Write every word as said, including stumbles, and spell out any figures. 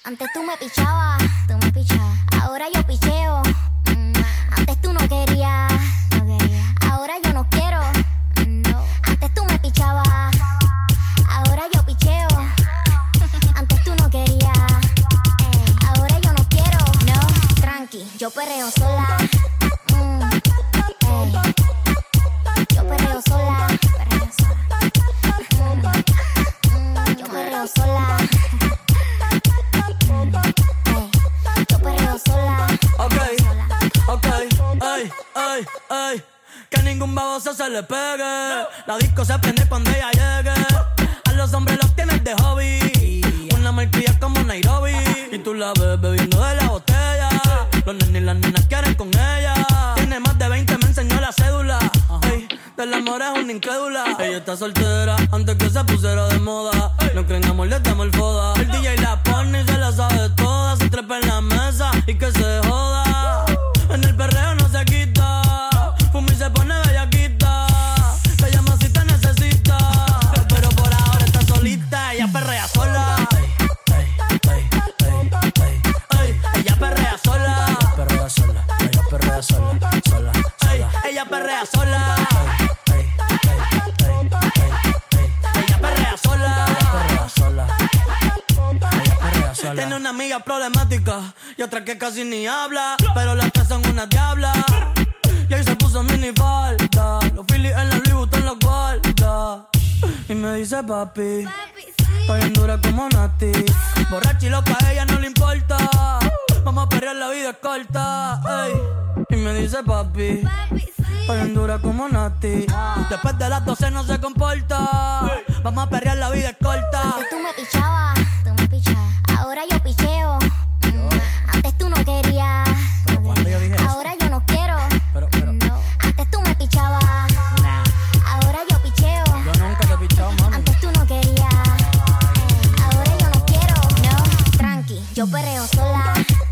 Antes tú me pichabas, tú me pichabas. Ahora yo picheo. Mm. Antes tú no querías, no quería. Ahora yo no quiero. No. Antes tú me pichabas. Ahora yo picheo. Antes tú no querías. Ey. Ahora yo no quiero. No, tranqui, yo perreo sola. Mm. Ey. Yo perreo sola. Perreo sola. Mm. Mm. Yo perreo sola. Ay, ay, que ningún baboso se le pegue. La disco se prende cuando ella llegue. A los hombres los tienes de hobby. Una marquilla como Nairobi. Y tú la ves bebiendo de la botella. Los nenes y las nenas quieren con ella. Tiene más de veinte, me enseñó la cédula. Ay, del amor es una incrédula. Ella está soltera antes que se pusiera de moda. No creen amor, le damos el foda. El D J la pone y se la sabe toda. Se trepa en la mesa y que se joda. En el perreo no se quita. Fumi se pone bellaquita. Se llama si te necesita. Pero por ahora está solita. Ella perrea sola. Ey, ey, ey, ey, ey. Ella perrea sola. Ella perrea sola. Ella perrea sola. Sola, sola. Ella perrea sola. Ey, ey, ey, ey, ey. Ella perrea sola. Ella perrea sola. Ella perrea sola. Tiene una amiga problemática y otra que casi ni habla, pero las tres son una diabla. Y ahí se puso mini falta. Los Phillies en la Louis Vuitton los guarda. Y me dice papi, estoy bien dura como Nati. Borracha y loca, a ella no le importa. Vamos a perrear, la vida es corta. Ey. Y me dice papi, estoy bien dura como Nati. Después de las doce no se comporta. Vamos a perrear, la vida es corta. Antes tú me pichabas, tú me pichabas. Ahora yo picheo. Mm. Antes tú no querías. ¿Pero cuándo yo dije eso? Ahora yo no quiero. Pero, pero. No. Antes tú me pichabas. Nah. Ahora yo picheo. Yo nunca te he pichado, mami. Antes tú no querías. Ey. Ahora yo no quiero. No, tranqui, yo perreo sola.